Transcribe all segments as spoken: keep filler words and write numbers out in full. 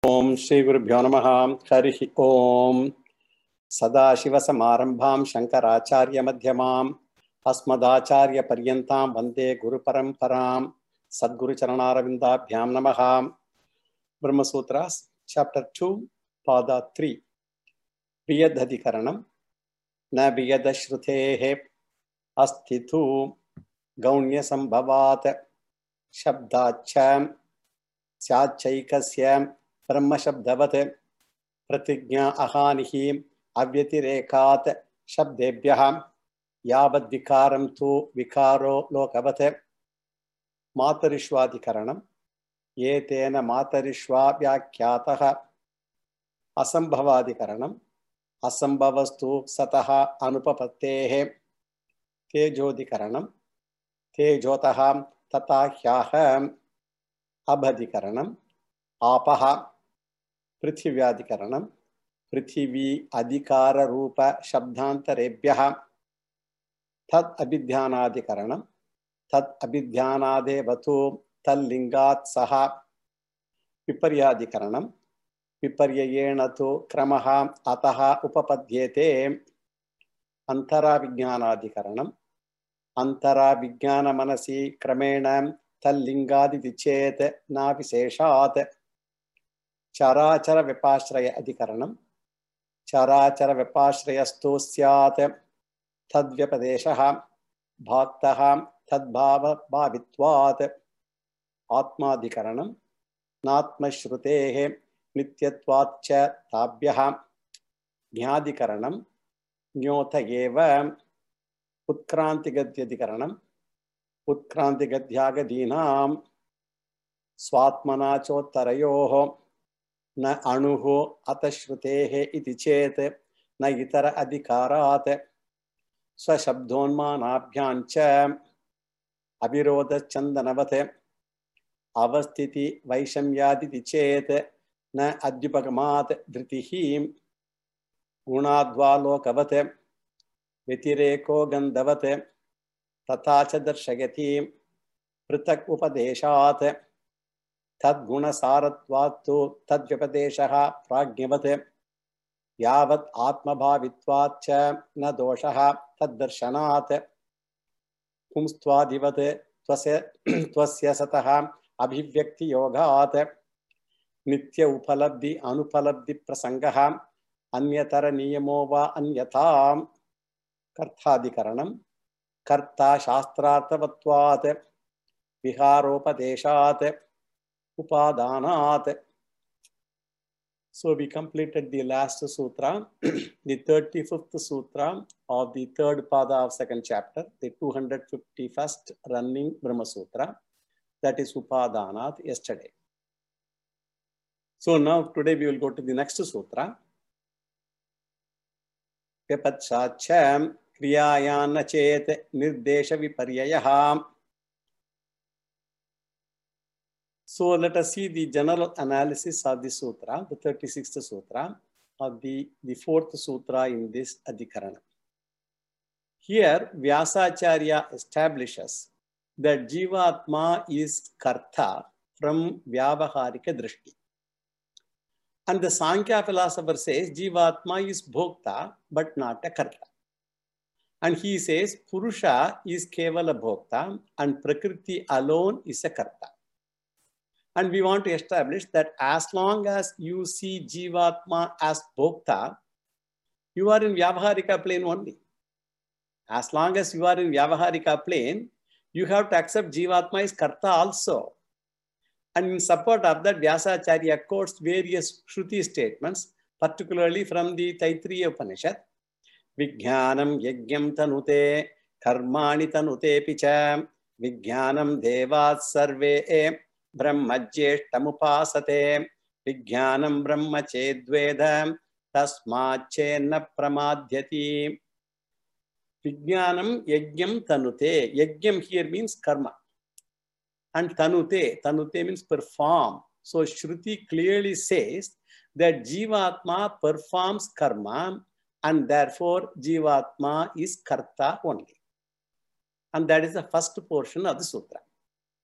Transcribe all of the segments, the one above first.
ओम श्री गुरुभ्यो नमः। हरि ओम। सदाशिवसमारंभां शंकराचार्य मध्यमाम् अस्मदाचार्य पर्यन्तां वन्दे गुरुपरंपरां। सद्गुरुचरणारविन्दाभ्यां नमः। ब्रह्मसूत्र चैप्टर टू पाद थ्री बियदधिकरणं न बियदश्रुतेः अस्तितु गौण्यसंभवात् शब्दाच्च स्याच्चैकस्य ब्रह्मशब्दवत् प्रतिज्ञा अहानिः अव्यतिरेकात् शब्देभ्यः यावद्विकारं तु विकारो लोकवत्। मातरिष्वाधिकरणं एतेन मातरिष्वा व्याख्यातः। असंभवाधिकरणं असंभवस्तु सतः अनुपपत्तेः। तेजोधिकरणं तेजोतः तथा ह्यः। अभधिकरणं आपः। पृथिव्याधिकरणं पृथिवी अधिकार रूप शब्दांतरेभ्यः। तत् अभिध्यानाधिकरणं तत् अभिध्यानादेवतु तल्लिंगात् सह। विपर्याधिकरणं विपर्ययेण तु क्रमः अतः उपपद्येते। अंतराविज्ञानाधिकरणं अंतराविज्ञानमनसि क्रमेण तल्लिंगादिति चेत् न विशेषात्। चराचर विपाश्रय अधिकरणं चराचर विपाश्रयस्तु स्यात् तद्व्यपदेशः भाक्तः तद्भाव भावित्वात्। आत्माधिकरणं नात्मश्रुतेः नित्यत्वाच्च ताभ्यः। ज्ञाधिकरणं ज्ञोत एव। उत्क्रांतिगद्याधिकरणं उत्क्रांतिगद्यागदीनां स्वात्मना चोत्तरयोः न अणुः अतश्रुतेः इति चेत् न इतर अधिकारात्। स्वशब्दोन्मानाभ्याञ्च अविरोधश्चन्दनवत्। अवस्थिति वैषम्यादिति चेत् न अद्युपगमात् धृतिः। गुणाद्वा लोकवत् व्यतिरेको गन्धवत् तथा च दर्शयति पृथक् उपदेशात्। तद्गुणसारत्वात्तु तद्व्यपदेशः प्राज्ञवत्। यावत् आत्मभावित्वाच्च न दोषः तद्दर्शनात्। पुंस्त्वादिवत् त्वस्य त्वस्य सतः अभिव्यक्तियोगात्। नित्य उपलब्धि अनुपलब्धि प्रसंगः अन्यतर नियमो वा अन्यथा। कर्ताधिकरणं कर्ता शास्त्रार्थवत्वात् विहारोपदेशात् upadanaat. So we completed the last sutra, the thirty-fifth sutra of the third pada of second chapter, the two hundred fifty-first running Brahma Sutra, that is Upadanat, yesterday. So now today we will go to the next sutra. Vyapatsacha kriyayana chet nirdesha viparyayah. So let us see the general analysis of the sutra, the thirty-sixth sutra, of the, the fourth sutra in this Adhikarana. Here, Vyasacharya establishes that Jivatma is Karta from Vyavaharika Drishti. And the Sankhya philosopher says Jivatma is Bhokta but not a Karta. And he says Purusha is Kevala Bhokta and Prakriti alone is a Karta. And we want to establish that as long as you see Jivatma as Bhokta, you are in Vyavaharika plane only. As long as you are in Vyavaharika plane, you have to accept Jivatma is Karta also. And in support of that, Vyasacharya quotes various Shruti statements, particularly from the Taittiriya Upanishad. Vijnanam yajnam tanute karmani tanute picha vijnanam devat sarve ब्रह्मज्येष्ठमुपासते विज्ञानं ब्रह्म चेद्वेद तस्माच्चेन्न प्रमाद्यति. Vijnanam yajnam tanute. Yajnam here means karma. And tanute, tanute means perform. So Shruti clearly says that Jivatma performs karma and therefore Jivatma is Karta only. And that is the first portion of the sutra.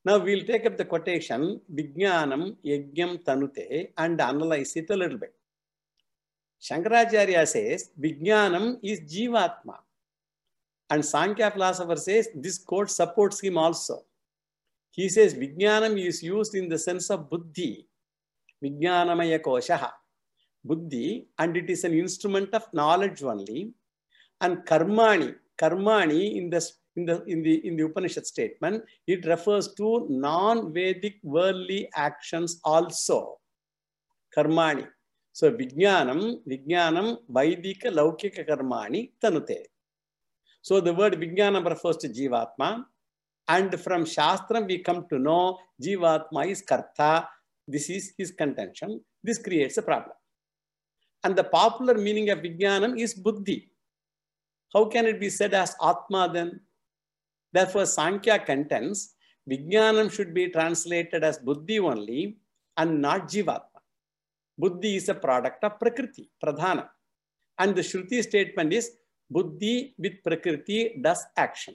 Now we'll take up the quotation, Vijnanam Yajnam Tanute, and analyze it a little bit. Shankaracharya says, Vijnanam is Jivatma. And Sankhya philosopher says, this quote supports him also. He says, Vijnanam is used in the sense of Buddhi. Vijnanamaya koshaha. Buddhi, and it is an instrument of knowledge only. And Karmani, Karmani in the, in the, in the, in the Upanishad statement, it refers to non-Vedic worldly actions also. Karmani. So Vijnanam, Vijnanam, Vaidika, Laukika Karmani, Tanute. So the word Vijnanam refers to Jivatma. And from Shastram we come to know Jivatma is Karta. This is his contention. This creates a problem. And the popular meaning of Vijnanam is Buddhi. How can it be said as Atma then? Therefore, Sankhya contends Vijnanam should be translated as Buddhi only and not Jivatma. Buddhi is a product of Prakriti, Pradhana. And the Shruti statement is Buddhi with Prakriti does action.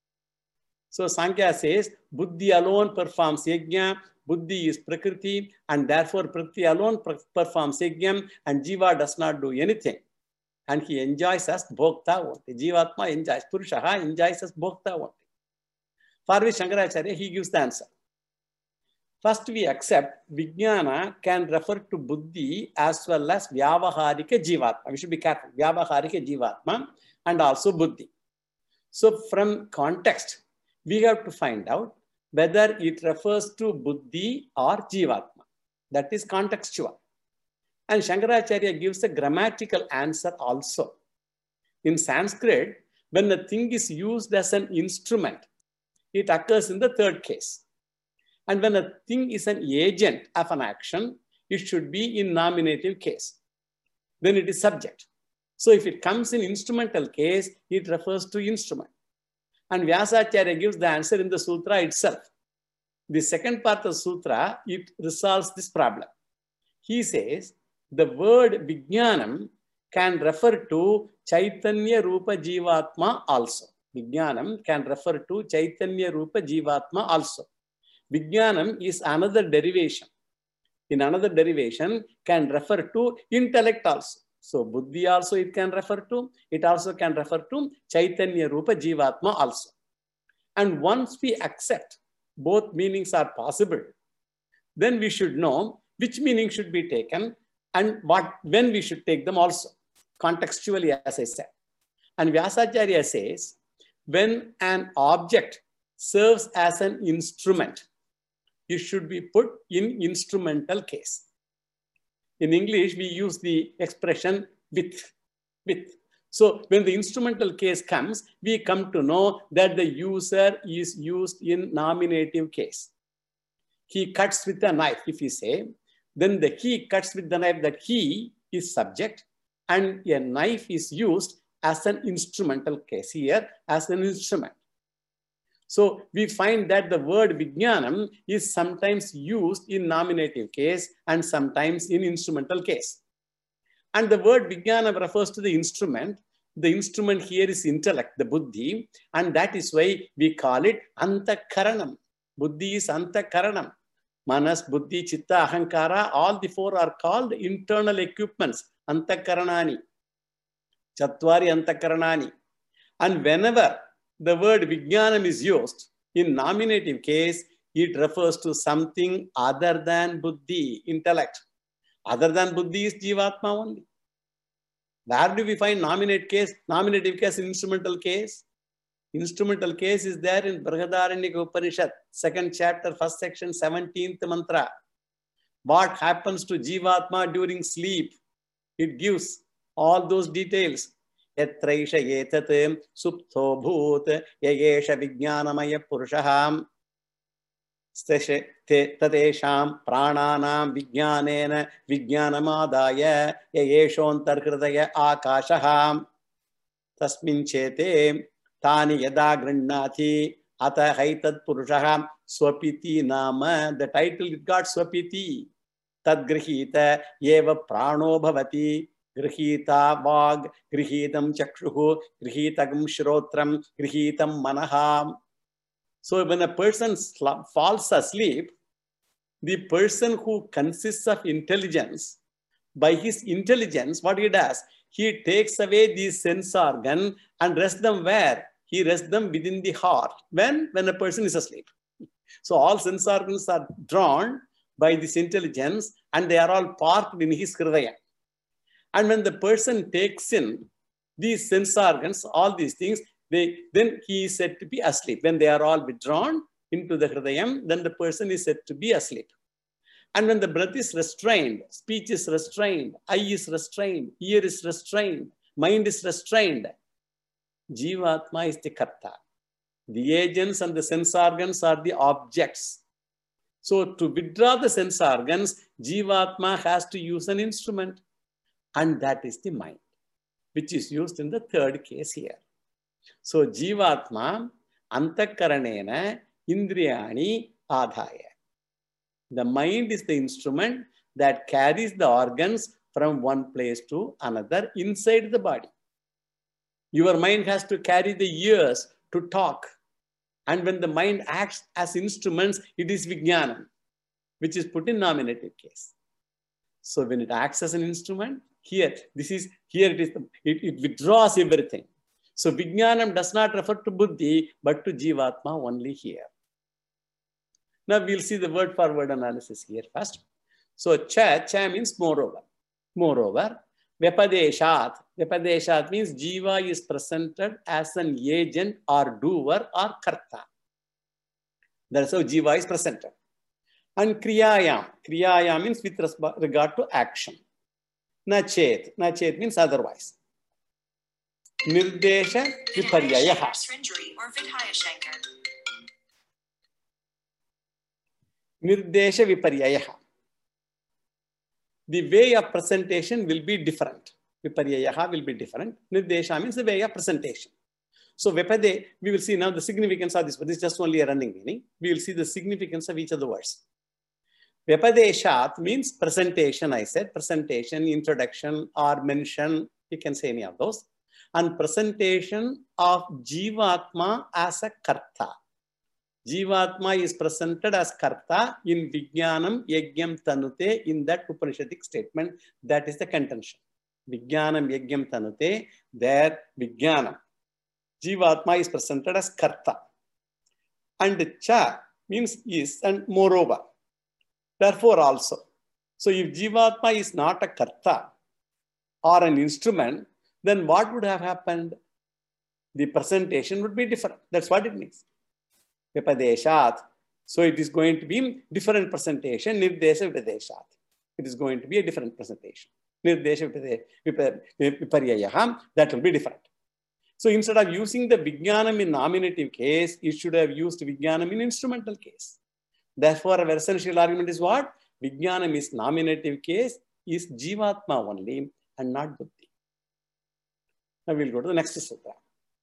So Sankhya says Buddhi alone performs Yajna, Buddhi is Prakriti, and therefore Prakriti alone performs Yajna, and Jiva does not do anything. And he enjoys as Bhokta only. Jivatma enjoys, Purushaha enjoys as Bhokta only. For which Shankaracharya, he gives the answer. First, we accept Vijnana can refer to Buddhi as well as Vyavaharika Jivatma. We should be careful. Vyavaharika Jivatma and also Buddhi. So from context, we have to find out whether it refers to Buddhi or Jivatma. That is contextual. And Shankaracharya gives a grammatical answer also. In Sanskrit, when a thing is used as an instrument, it occurs in the third case. And when a thing is an agent of an action, it should be in nominative case. Then it is subject. So if it comes in instrumental case, it refers to instrument. And Vyasacharya gives the answer in the sutra itself. The second part of the sutra, it resolves this problem. He says, the word Vijnanam can refer to Chaitanya Rupa Jivatma also. Vijnanam can refer to Chaitanya Rupa Jivatma also. Vijnanam is another derivation. In another derivation can refer to intellect also. So Buddhi also it can refer to. It also can refer to Chaitanya Rupa Jivatma also. And once we accept both meanings are possible, then we should know which meaning should be taken and what when we should take them also. Contextually, as I said. And Vyasacharya says, when an object serves as an instrument, it should be put in instrumental case. In English, we use the expression with, with. So when the instrumental case comes, we come to know that the user is used in nominative case. He cuts with a knife, if we say, then the he cuts with the knife, that he is subject, and a knife is used as an instrumental case here, as an instrument. So we find that the word Vijnanam is sometimes used in nominative case and sometimes in instrumental case. And the word Vijnanam refers to the instrument. The instrument here is intellect, the Buddhi, and that is why we call it Antakaranam. Buddhi is Antakaranam. Manas, Buddhi, Chitta, Ahankara, all the four are called internal equipments, Antakaranani. Chatvari Antakaranani. And whenever the word Vijnanam is used in nominative case, it refers to something other than Buddhi, intellect. Other than Buddhi is Jivatma only. Where do we find nominate case? Nominative case, instrumental case. Instrumental case is there in Brihadaranyaka Upanishad, second chapter, first section, seventeenth mantra. What happens to Jivatma during sleep? It gives all those details. Yatraisha yetat suptho bhut yayesha vijnanamaya purushaham tadesham prananam vijnanena vijnanamadaya yayeshontarkridaya akashaham tasmin chete tani yada grannati ata haitat purushaham swapiti nama. The title it got swapiti. Tad grihita eva prano bhavati. Grihita vag, grihitam chakshuhu, grihitagam shrotram, grihitam manaham. So when a person falls asleep, the person who consists of intelligence, by his intelligence, what he does, he takes away these sense organ and rests them where? He rests them within the heart. When? When a person is asleep. So all sense organs are drawn by this intelligence and they are all parked in his hridaya. And when the person takes in these sense organs, all these things, they, then he is said to be asleep. When they are all withdrawn into the hridayam, then the person is said to be asleep. And when the breath is restrained, speech is restrained, eye is restrained, ear is restrained, mind is restrained, Jivatma is the karta. The agents and the sense organs are the objects. So to withdraw the sense organs, Jivatma has to use an instrument. And that is the mind, which is used in the third case here. So Jivatma antakaranena indriyani adhaya. The mind is the instrument that carries the organs from one place to another inside the body. Your mind has to carry the ears to talk. And when the mind acts as instruments, it is vijnanam, which is put in nominative case. So when it acts as an instrument, here, this is, here it is, it, it withdraws everything. So vijnanam does not refer to buddhi, but to jivatma only here. Now we'll see the word for word analysis here first. So cha, cha means moreover. Moreover, vyapadeshat. Vyapadeshat means jiva is presented as an agent or doer or karta. That's how jiva is presented. And kriyayam. Kriyayam means with regard to action. Nachet. Nachet means otherwise. Nirdesha viparyayaha. Nirdesha viparyayaha. The way of presentation will be different. Viparyayaha will be different. Nirdesha means the way of presentation. So Vipade, we will see now the significance of this, but this is just only a running meaning. We will see the significance of each of the words. Vyapadeshat means presentation, I said. Presentation, introduction, or mention. You can say any of those. And presentation of Jivatma as a karta. Jivatma is presented as karta in Vijnanam Yajnam Tanute in that Upanishadic statement. That is the contention. Vijnanam Yajnam Tanute, there Vijnanam. Jivatma is presented as karta. And cha means is and moreover. Therefore also. So if Jivatma is not a karta or an instrument, then what would have happened? The presentation would be different. That's what it means. Vipadeshat. So it is going to be different presentation. Nirdesha vipadeshat. It is going to be a different presentation. Nirdesha viparyayaha. That will be different. So instead of using the vijnanam in nominative case, it should have used vijnanam in instrumental case. Therefore, our essential argument is what? Vijnanam is nominative case, is Jivatma only and not buddhi. Now we'll go to the next sutra.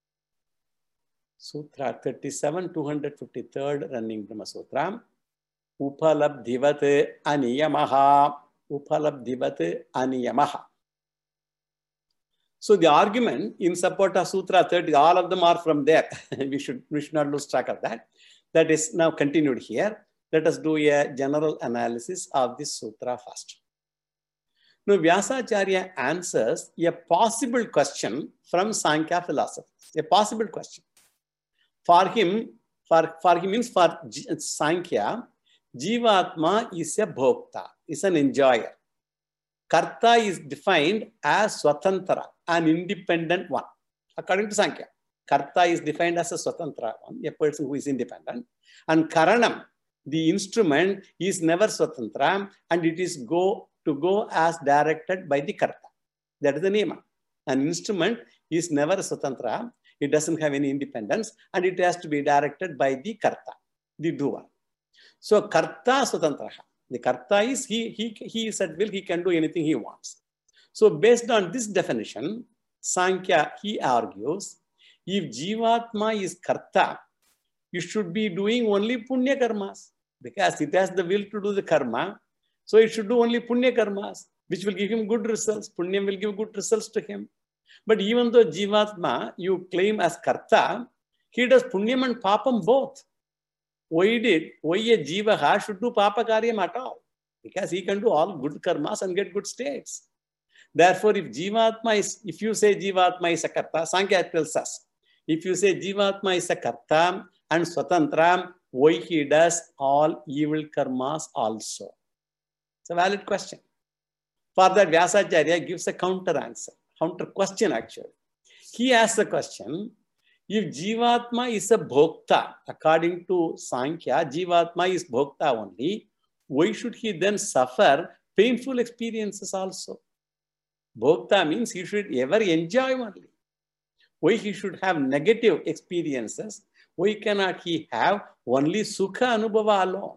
Sutra thirty-seven, two hundred fifty-third running Brahma Sutra. Upalabdhivat aniyamaha. Upalabdhivat aniyamaha. So the argument in support of Sutra thirty, all of them are from there. we, should, we should not lose track of that. That is now continued here. Let us do a general analysis of this Sutra first. Now Vyasacharya answers a possible question from Sankhya philosophy. A possible question. For him, for, for him means for Sankhya, Jivatma is a bhokta, is an enjoyer. Karta is defined as Swatantra, an independent one. According to Sankhya, Karta is defined as a Swatantra one, a person who is independent. And Karanam, the instrument, is never Swatantra and it is go to go as directed by the Karta. That is the Niyama. An instrument is never Swatantra. It doesn't have any independence and it has to be directed by the Karta, the doer. So Karta Swatantraha. The Karta is, he, he, he is at will, he can do anything he wants. So based on this definition, Sankhya, he argues, if Jivatma is Karta, you should be doing only Punya Karmas. Because it has the will to do the karma. So it should do only Punya Karmas, which will give him good results. Punya will give good results to him. But even though Jivatma, you claim as Karta, he does Punyam and Papam both. why did, why a Jivaha should do Papa Karyam at all? Because he can do all good karmas and get good states. Therefore, if Jivatma is, if you say Jivatma is a Karta, Sankhya tells us, if you say Jivatma is a Karta and Swatantra, why he does all evil karmas also? It's a valid question. For that, Vyasacharya gives a counter answer, counter question actually. He asks the question, if Jivatma is a Bhokta, according to Sankhya, Jivatma is Bhokta only, why should he then suffer painful experiences also? Bhokta means he should ever enjoy only. Why he should have negative experiences? Why cannot he have only Sukha Anubhava alone?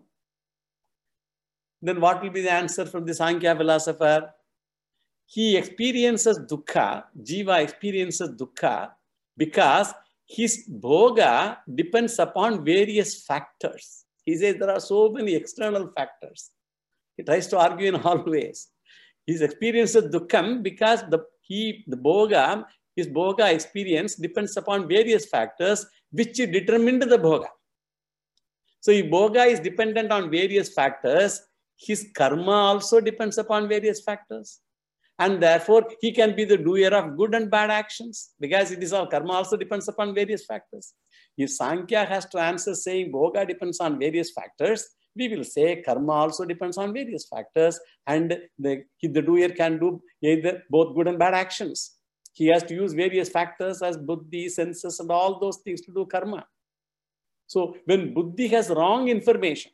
Then what will be the answer from the Sankhya philosopher? He experiences Dukkha, Jiva experiences Dukkha because his Bhoga depends upon various factors. He says there are so many external factors. He tries to argue in all ways. His experience of Dukkham because the, he, the Bhoga, his Bhoga experience depends upon various factors which determined the Bhoga. So if Bhoga is dependent on various factors, his karma also depends upon various factors. And therefore, he can be the doer of good and bad actions because it is all karma also depends upon various factors. If Sankhya has to answer saying Bhoga depends on various factors, we will say karma also depends on various factors and the, the doer can do either both good and bad actions. He has to use various factors as buddhi, senses and all those things to do karma. So when buddhi has wrong information,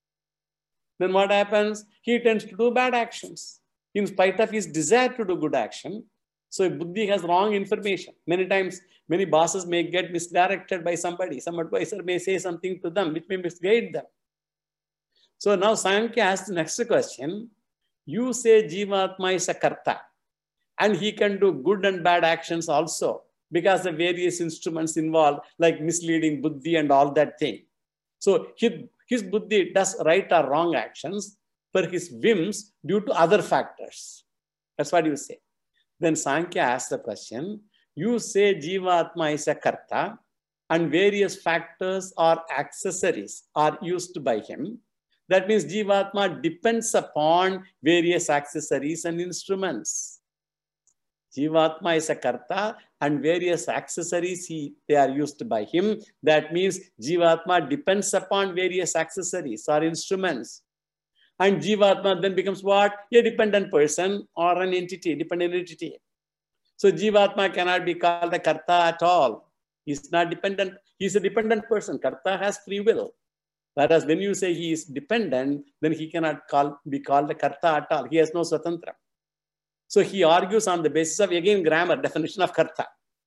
then what happens? He tends to do bad actions in spite of his desire to do good action. So if buddhi has wrong information, many times many bosses may get misdirected by somebody. Some advisor may say something to them which may misguide them. So now Sankhya asks the next question. You say Jivatma is a Karta and he can do good and bad actions also because the various instruments involved like misleading buddhi and all that thing. So his, his buddhi does right or wrong actions for his whims due to other factors. That's what you say. Then Sankhya asks the question, you say Jivatma is a Karta and various factors or accessories are used by him. That means Jivatma depends upon various accessories and instruments. Jivatma is a Karta and various accessories he, they are used by him. That means Jivatma depends upon various accessories or instruments. And Jivatma then becomes what? A dependent person or an entity, dependent entity. So Jivatma cannot be called a Karta at all. He's not dependent. He's a dependent person. Karta has free will. Whereas when you say he is dependent, then he cannot call, be called a Karta at all. He has no Swatantra. So he argues on the basis of, again, grammar, definition of Karta.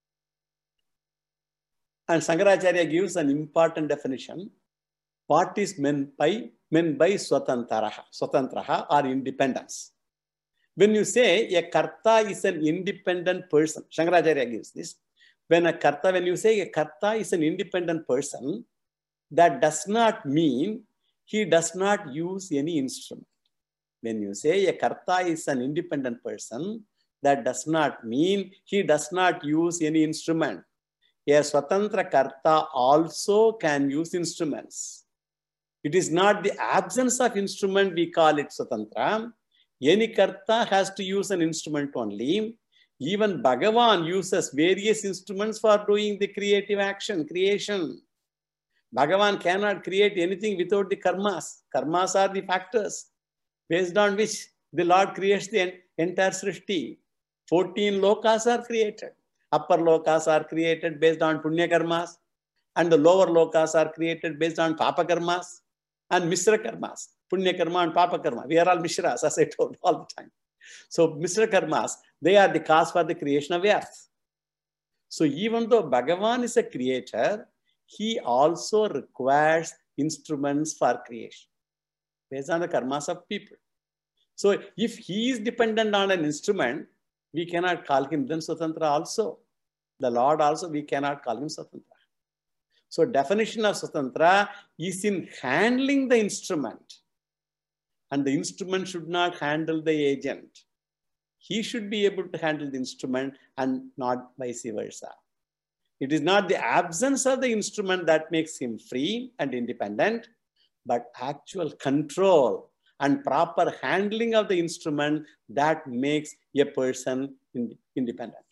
And Shankaracharya gives an important definition. What is meant by, meant by Swatantraha, Swatantraha or independence? When you say a Karta is an independent person, Shankaracharya gives this. When a Karta, when you say a Karta is an independent person, that does not mean he does not use any instrument. When you say a Karta is an independent person, that does not mean he does not use any instrument. A Swatantra Karta also can use instruments. It is not the absence of instrument we call it Swatantra. Any Karta has to use an instrument only. Even Bhagavan uses various instruments for doing the creative action, creation. Bhagavan cannot create anything without the karmas. Karmas are the factors based on which the Lord creates the entire Srishti. fourteen lokas are created. Upper lokas are created based on punya karmas, and the lower lokas are created based on papa karmas and mishra karmas. Punya karma and papa karma. We are all mishras, as I told all the time. So mishra karmas, they are the cause for the creation of earth. So even though Bhagavan is a creator, he also requires instruments for creation based on the karmas of people. So if he is dependent on an instrument, we cannot call him then Swatantra also. The Lord also, we cannot call him Swatantra. So definition of Swatantra is in handling the instrument. And the instrument should not handle the agent. He should be able to handle the instrument and not vice versa. It is not the absence of the instrument that makes him free and independent, but actual control and proper handling of the instrument that makes a person independent.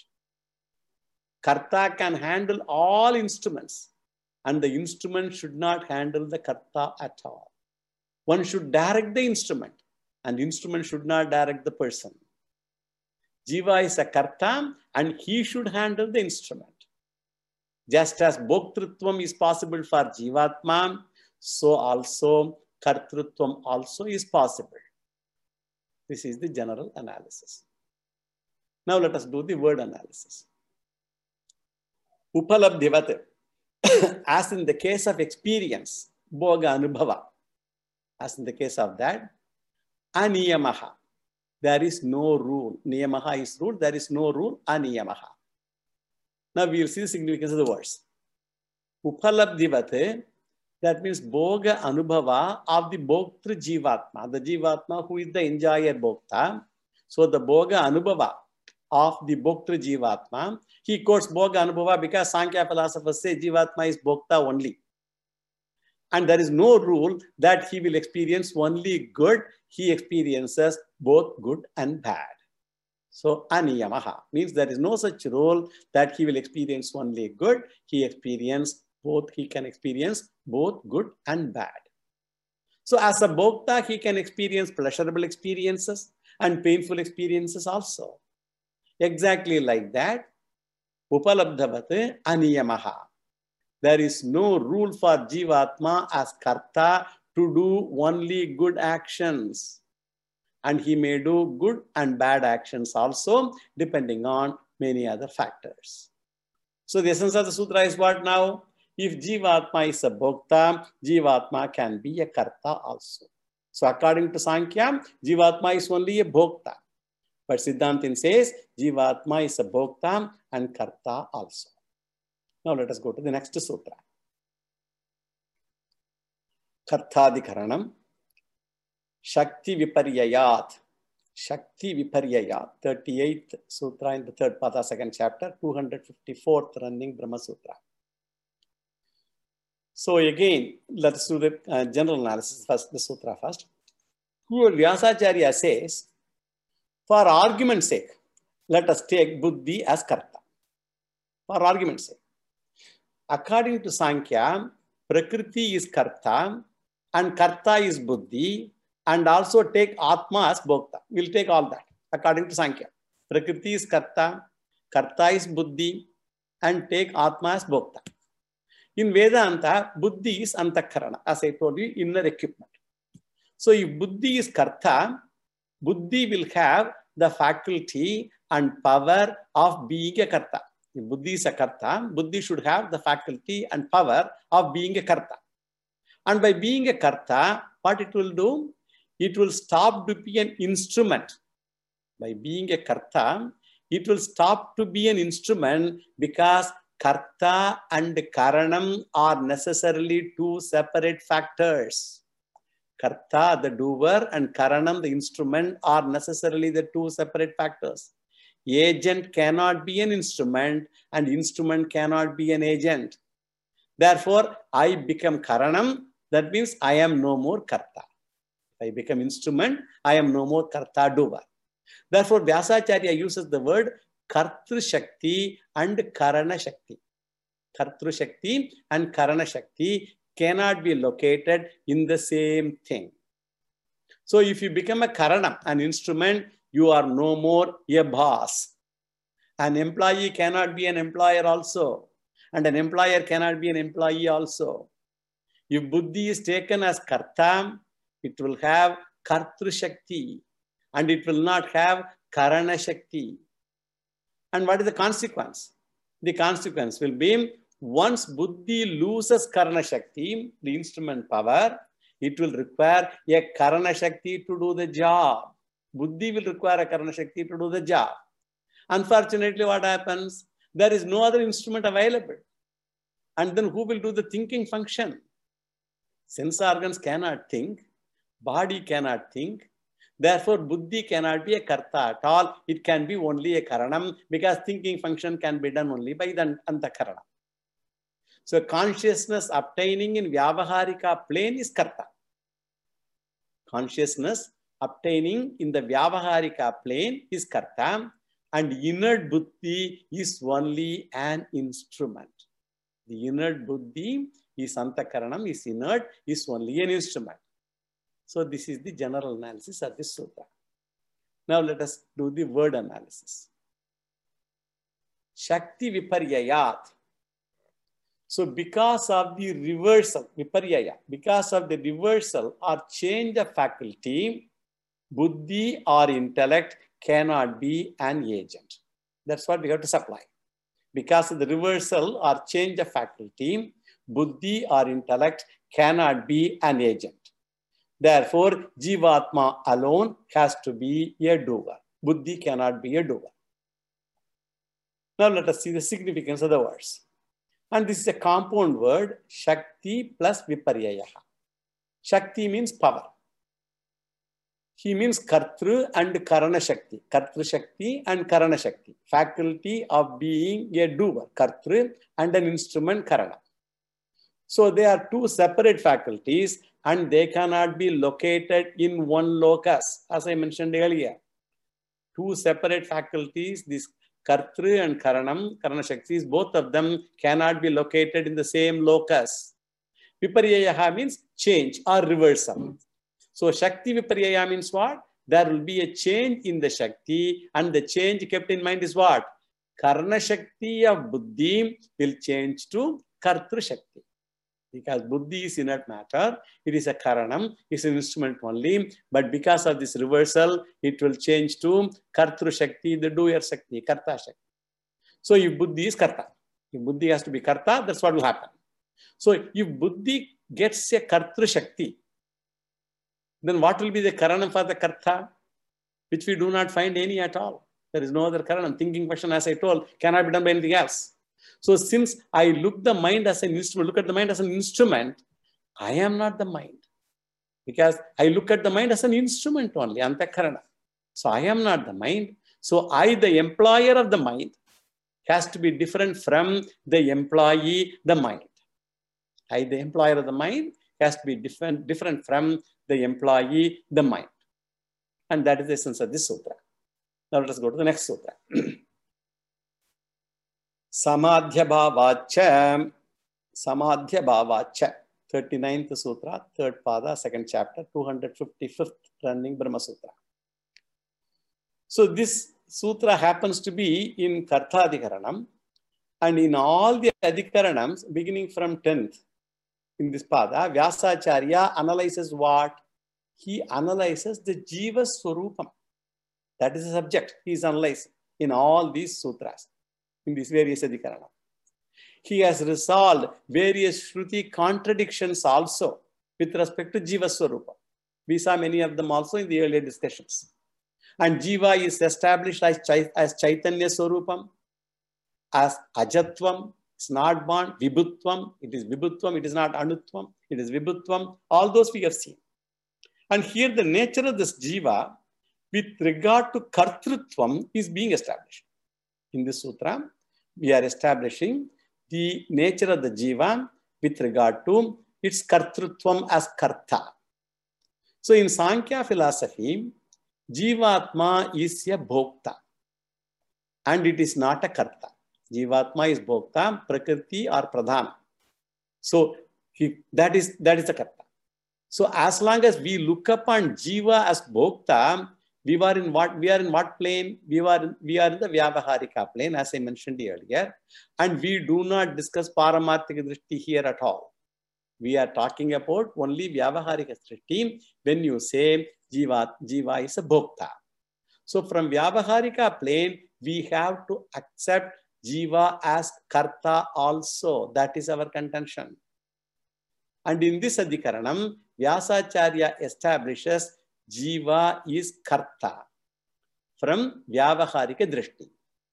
Karta can handle all instruments, and the instrument should not handle the karta at all. One should direct the instrument, and the instrument should not direct the person. Jiva is a karta, and he should handle the instrument. Just as bhoktrutvam is possible for Jivatma, so also kartrutvam also is possible. This is the general analysis. Now let us do the word analysis. Upalabdhivat, as in the case of experience, bhoga anubhava, as in the case of that, aniyamaha, there is no rule. Niyamaha is rule, there is no rule, aniyamaha. Now we will see the significance of the words. Upalabdhivat, that means bhoga anubhava of the bhoktru jivatma, the jivatma who is the enjoyer bhokta. So the bhoga anubhava of the bhoktru jivatma, he quotes bhoga anubhava because Sankhya philosophers say jivatma is bhokta only. And there is no rule that he will experience only good. He experiences both good and bad. So aniyamaha means there is no such rule that he will experience only good. He experiences both, he can experience both good and bad. So as a bhokta, he can experience pleasurable experiences and painful experiences also. Exactly like that, upalabdhavat aniyamaha. There is no rule for Jivatma as karta to do only good actions. And he may do good and bad actions also, depending on many other factors. So the essence of the sutra is what now? If Jivatma is a bhokta, Jivatma can be a karta also. So according to Sankhya, Jivatma is only a bhokta. But Siddhantin says, Jivatma is a bhokta and karta also. Now let us go to the next sutra. Karthadikaranam. Shakti Viparyayat. Shakti Viparyayat. thirty-eighth sutra in the third pada, second chapter, two hundred fifty-fourth running Brahma Sutra. So again, let us do the uh, general analysis first, the sutra first. Here Vyasacharya says, for argument's sake, let us take buddhi as karta. For argument's sake. According to Sankhya, Prakriti is karta and karta is buddhi, and also take Atma as bhokta. We'll take all that according to Sankhya. Prakriti is karta, karta is buddhi, and take Atma as bhokta. In Vedanta, buddhi is antakarana, as I told you, inner equipment. So if buddhi is karta, buddhi will have the faculty and power of being a karta. If buddhi is a karta, buddhi should have the faculty and power of being a karta. And by being a karta, what it will do? It will stop to be an instrument. By being a karta, it will stop to be an instrument because karta and karanam are necessarily two separate factors. Karta, the doer, and karanam, the instrument, are necessarily the two separate factors. Agent cannot be an instrument and instrument cannot be an agent. Therefore, I become karanam, that means I am no more karta. If I become instrument, I am no more karta doer. Therefore, Vyasacharya uses the word kartru shakti and karana shakti. Kartru shakti and karana shakti cannot be located in the same thing. So if you become a karanam, an instrument, you are no more a boss. An employee cannot be an employer also. And an employer cannot be an employee also. If buddhi is taken as karta, it will have kartru shakti. And it will not have karana shakti. And what is the consequence? The consequence will be, once buddhi loses karana shakti, the instrument power, it will require a karana shakti to do the job. Buddhi will require a karana shakti to do the job. Unfortunately, what happens? There is no other instrument available. And then who will do the thinking function? Sense organs cannot think. Body cannot think. Therefore, buddhi cannot be a karta at all. It can be only a karanam because thinking function can be done only by the antakarana. So consciousness obtaining in Vyavaharika plane is karta. Consciousness obtaining in the Vyavaharika plane is karta, and inert buddhi is only an instrument. The inert buddhi is antakaranam, is inert, is only an instrument. So this is the general analysis of this sutra. Now let us do the word analysis. Shakti viparyayat. So because of the reversal, viparyaya, because of the reversal or change of faculty, buddhi or intellect cannot be an agent. That's what we have to supply. Because of the reversal or change of faculty, buddhi or intellect cannot be an agent. Therefore, Jivatma alone has to be a doer. Buddhi cannot be a doer. Now let us see the significance of the words. And this is a compound word, Shakti plus Viparyaya. Shakti means power. He means Kartru and Karana Shakti. Kartru Shakti and Karana Shakti. Faculty of being a doer, Kartru, and an instrument, Karana. So they are two separate faculties and they cannot be located in one locus, as I mentioned earlier. Two separate faculties, this Kartru and Karanam, Karana Shaktis, both of them cannot be located in the same locus. Viparyayaha means change or reversal. So Shakti Viparyaya means what? There will be a change in the Shakti, and the change kept in mind is what? Karana Shakti of Buddhi will change to Kartru Shakti. Because Buddhi is inert matter, it is a Karanam, it's an instrument only, but because of this reversal, it will change to Kartru Shakti, the doer Shakti, Karta Shakti. So if Buddhi is Karta, if Buddhi has to be Karta, that's what will happen. So if Buddhi gets a Kartru Shakti, then what will be the Karanam for the Karta? Which we do not find any at all. There is no other Karanam. Thinking question, as I told, cannot be done by anything else. So since I look the mind as an instrument, look at the mind as an instrument, I am not the mind. Because I look at the mind as an instrument only, Antakarana. So I am not the mind. So I, the employer of the mind, has to be different from the employee, the mind. I, the employer of the mind, has to be different, different from the employee, the mind. And that is the essence of this sutra. Now let us go to the next sutra. Samadhya Bhavacha, Samadhya Bhavacha, thirty-ninth Sutra, third Pada, second chapter, two hundred fifty-fifth running Brahma Sutra. So this sutra happens to be in Karthadikaranam, and in all the Adhikaranams, beginning from tenth, in this Pada, Vyasacharya analyzes what? He analyzes the Jiva Swarupam. That is the subject he is analyzing in all these sutras, in these various Adhikaranam. He has resolved various Shruti contradictions also with respect to Jiva Swarupa. We saw many of them also in the earlier discussions. And Jiva is established as, as Chaitanya Swarupam, as Ajatvam, it's not born, Vibhutvam, it is Vibhutvam, it is not Anutvam, it is Vibhutvam, all those we have seen. And here the nature of this Jiva with regard to Kartrutvam is being established. In this sutra, we are establishing the nature of the Jiva with regard to its Kartrutvam as Karta. So in Sankhya philosophy, Jivatma is a Bhokta and it is not a Karta. Jivatma is Bhokta, Prakriti or Pradhana. So he, that is that is the Karta. So as long as we look upon Jiva as Bhokta, we are in what we are in what plane? We are we are in the Vyavaharika plane, as I mentioned earlier, and we do not discuss Paramarthika Drishti here at all. We are talking about only Vyavaharika Drishti when you say Jiva, Jiva is a Bhokta. So from Vyavaharika plane, we have to accept Jiva as Karta also. That is our contention. And in this Adhikaranam, Vyasacharya establishes Jiva is Karta from Vyavaharika Drishti.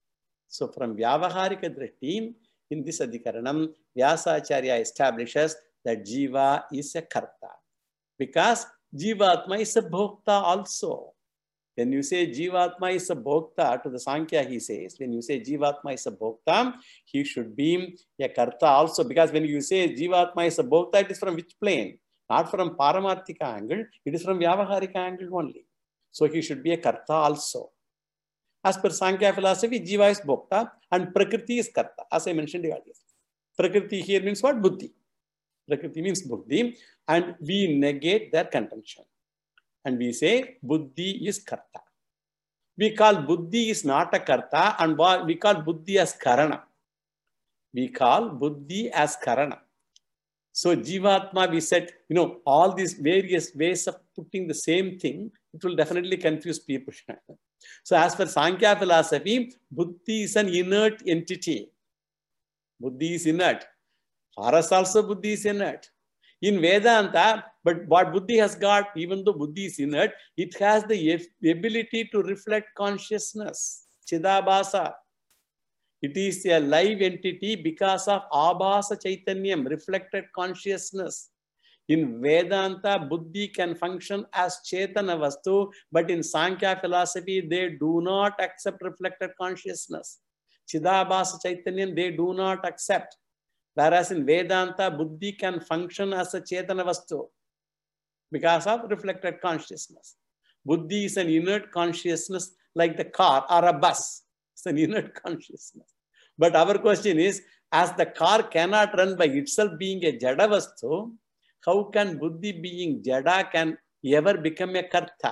So from Vyavaharika Drishti, in this Adhikaranam, Vyasacharya establishes that Jiva is a Karta. Because Jivatma is a Bhokta also. When you say Jivatma is a Bhokta, to the Sankhya he says, when you say Jivatma is a Bhokta, he should be a Karta also. Because when you say Jivatma is a Bhokta, it is from which plane? Not from Paramarthika angle, it is from Vyavaharika angle only. So he should be a Karta also. As per Sankhya philosophy, Jiva is Bhokta and Prakriti is Karta, as I mentioned earlier. Prakriti here means what? Buddhi. Prakriti means Buddhi, and we negate their contention. And we say Buddhi is Karta. We call Buddhi is not a Karta, and we call Buddhi as Karana. We call Buddhi as Karana. So Jivatma, we said, you know, all these various ways of putting the same thing, it will definitely confuse people. So as per Sankhya philosophy, Buddhi is an inert entity. Buddhi is inert. For us also, Buddhi is inert. In Vedanta, but what Buddhi has got, even though Buddhi is inert, it has the ability to reflect consciousness, Chidabhasa. It is a live entity because of Abhasa Chaitanyam, reflected consciousness. In Vedanta, Buddhi can function as Chetana Vastu, but in Sankhya philosophy, they do not accept reflected consciousness. Chidabhasa Chaitanyam, they do not accept. Whereas in Vedanta, Buddhi can function as a Chetana Vastu because of reflected consciousness. Buddhi is an inert consciousness like the car or a bus. It's an inert consciousness. But our question is, as the car cannot run by itself being a Jada Vastu, how can Buddhi being Jada can ever become a Karta?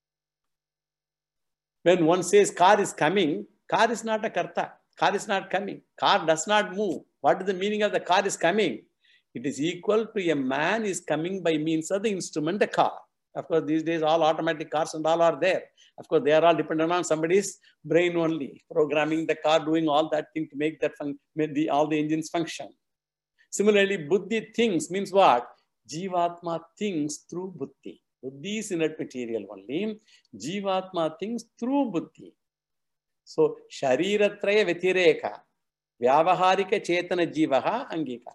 When one says car is coming, car is not a Karta. Car is not coming. Car does not move. What is the meaning of the car is coming? It is equal to a man is coming by means of the instrument, the car. Of course, these days all automatic cars and all are there. Of course, they are all dependent on somebody's brain only, programming the car, doing all that thing to make that make the, all the engines function. Similarly, Buddhi thinks means what? Jivatma thinks through Buddhi. Buddhi is inert material only. Jivatma thinks through Buddhi. So, Shariratraya Vetireka, Vyavaharika Chetana Jivaha Angikara.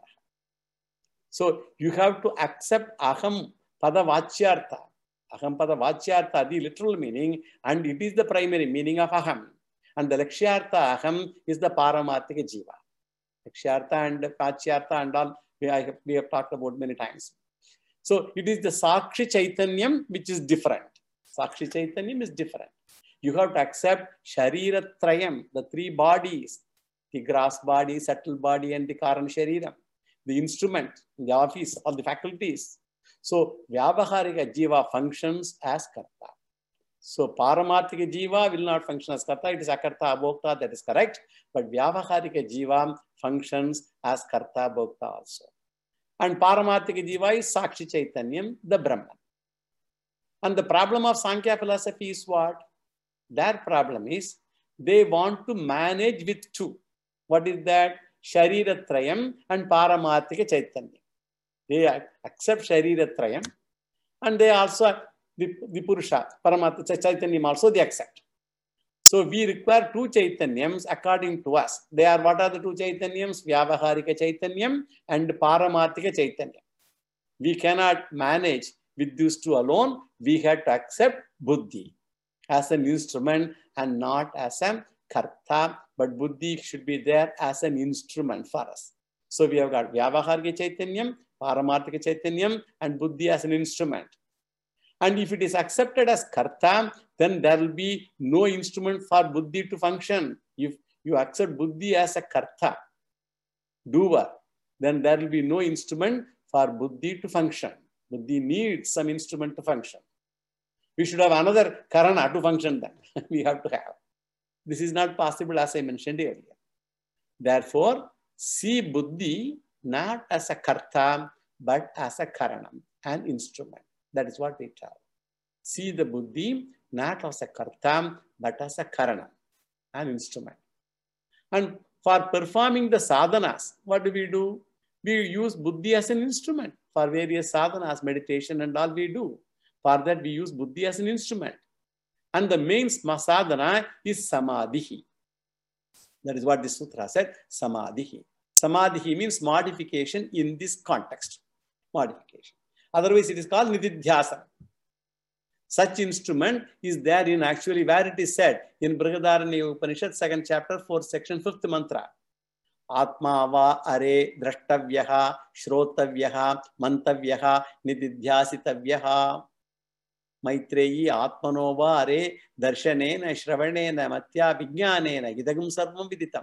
So, you have to accept Aham Pada Vachyartha. Aham Pada Vachyartha, the literal meaning, and it is the primary meaning of Aham. And the Lakshyartha Aham is the Paramarthika Jiva. Lakshyartha and Vachyartha and all, we have, we have talked about many times. So, it is the Sakshi Chaitanyam which is different. Sakshi Chaitanyam is different. You have to accept Shariratrayam, the three bodies, the gross body, subtle body, and the Karana Shariram, the instrument, the office, all the faculties. So, Vyavaharika Jiva functions as Karta. So, Paramarthika Jiva will not function as Karta. It is Akarta Abhokta, that is correct. But Vyavaharika Jiva functions as Karta Bhokta also. And Paramarthika Jiva is Sakshi Chaitanyam, the Brahman. And the problem of Sankhya philosophy is what? Their problem is they want to manage with two. What is that? Shariratrayam and Paramarthika Chaitanya. They accept Shariratrayam and they also, the, the Purusha, Paramarthika Chaitanyam also they accept. So we require two Chaitanyams according to us. They are, what are the two Chaitanyams? Vyavaharika Chaitanyam and Paramarthika Chaitanyam. We cannot manage with these two alone. We have to accept Buddhi as an instrument and not as a Karta, but Buddhi should be there as an instrument for us. So we have got Vyavaharika Chaitanyam, Paramarthika Chaitanyam, and Buddhi as an instrument. And if it is accepted as Karta, then there will be no instrument for Buddhi to function. If you accept Buddhi as a Karta, doer, then there will be no instrument for Buddhi to function. Buddhi needs some instrument to function. We should have another Karana to function then. We have to have. This is not possible as I mentioned earlier. Therefore, see Buddhi not as a Karta, but as a Karanam, an instrument. That is what we tell. See the Buddhi not as a Karta, but as a Karanam, an instrument. And for performing the sadhanas, what do we do? We use Buddhi as an instrument for various sadhanas, meditation and all we do. For that, we use Buddhi as an instrument. And the main sadhana is Samadhi. That is what this sutra said, Samadhi. Samadhi means modification in this context. Modification. Otherwise, it is called Nididhyasana. Such instrument is there in actually where it is said in Brihadaranyaka Upanishad, second chapter, fourth section, fifth mantra. Atma va are drashtavyaha, shrotavyaha, mantavyaha, nididhyasitavyaha. Maitreyi Atmano va are darshanena, shravanena, matya vijnanena, idagam sarvam viditam.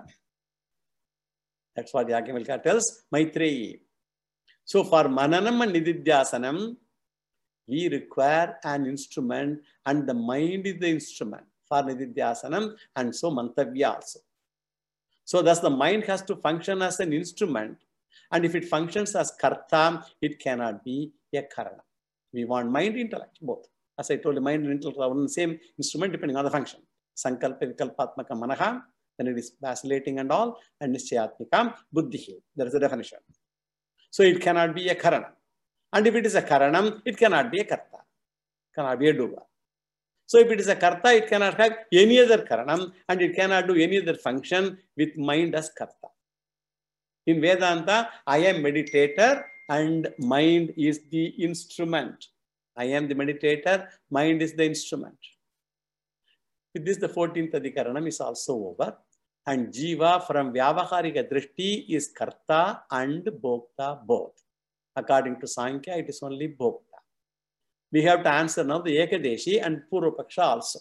That's what Yajnavalkya tells Maitreyi. So for Mananam and Nididhyasanam, we require an instrument, and the mind is the instrument for Nididhyasanam, and so Mantavya also. So thus the mind has to function as an instrument, and if it functions as karta, it cannot be a karana. We want mind, intellect, both. As I told you, mind and intellect are on the same instrument depending on the function. Sankalpa vikalpatmaka manaha, then it is vacillating and all, and nischayatmika buddhihi. There is a definition. So it cannot be a karana. And if it is a karanam, it cannot be a karta, cannot be a doer. So if it is a karta, it cannot have any other karanam, and it cannot do any other function with mind as karta. In Vedanta, I am meditator and mind is the instrument. I am the meditator, mind is the instrument. With this, the fourteenth adhikaranam is also over. And jiva from vyavaharika drishti is karta and bhokta both. According to Sankhya, it is only bhokta. We have to answer now the Ekadeshi and Purvapaksha also.